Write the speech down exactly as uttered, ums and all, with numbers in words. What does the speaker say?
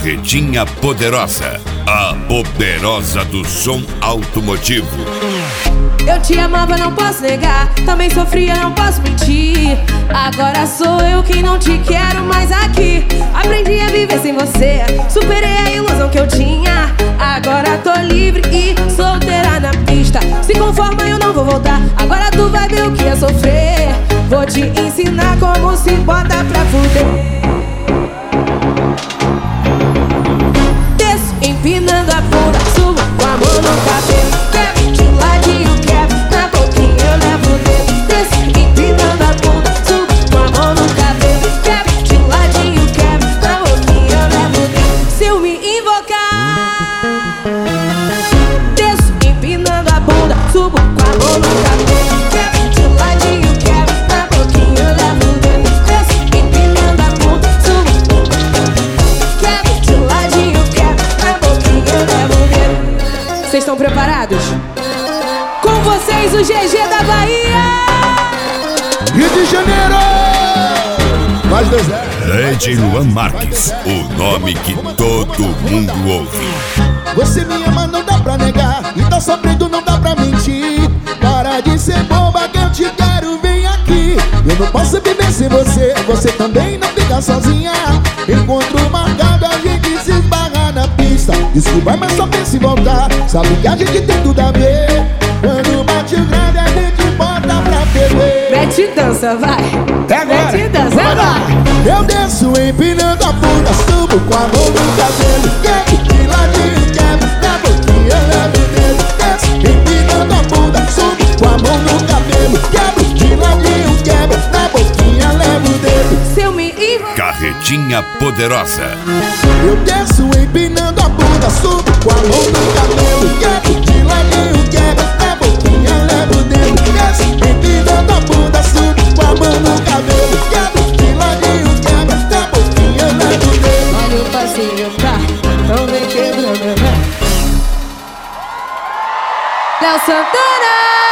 Carretinha Poderosa, a poderosa do som automotivo. Eu te amava, não posso negar. Também sofria, não posso mentir. Agora sou eu quem não te quero mais aqui. Aprendi a viver sem você, superei a ilusão que eu tinha. Agora tô livre e solteira na pista. Se conforma, eu não vou voltar. Agora tu vai ver o que é sofrer. Vou te ensinar como se bota pra fuder. Desço empinando a bunda, subo com a mão no cabelo. Quebro de ladinho, quebro, na boquinha eu levo o dedo. Desço empinando a bunda, subo com a mão no cabelo. Quebro de ladinho, quebro, na boquinha eu levo o dedo. Se eu me invocar, desço empinando a bunda, subo com a mão no cabelo. Quebro de ladinho, quebro, na boquinha eu levo o dedo. Desço empinando a bunda, subo, quebro de ladinho, quebro, na boquinha eu levo o dedo. Vocês estão preparados? Com vocês, o G G da Bahia! Rio de Janeiro! Mais dois zero. Lady Luan Marques, o nome que todo mundo ouve. Você me ama, não dá pra negar. E tá sofrendo, não dá pra mentir. Para de ser boba que eu te quero, vem aqui. Eu não posso viver sem você. Você também não fica sozinha. Encontro marcado, a gente se esbarra na pista. Desculpa, mas só pensa em voltar. Sabe que a gente tem tudo a ver. Quando bate o grande, a gente bota pra perder. Mete dança, vai! Mete dança, vai! Eu desço empinando a bunda, subo com a mão no cabelo. Quebro de ladinho, quebro, na boquinha eu levo o dedo. Desço empinando a bunda, subo com a mão no cabelo. Quebro de ladinho, quebro, na boquinha eu levo o dedo. Se eu me invocar, Carretinha Poderosa. Eu desço empinando a bunda, subo com a mão no cabelo. Quebro de ladinho, quebro, na boquinha eu levo o dedo. Desço empinando a bunda, subo com a mão no cabelo. Quebro de ladinho, quebro, na boquinha eu levo o dedo. olha o passinho pra não vem quebrando. Léo Santana!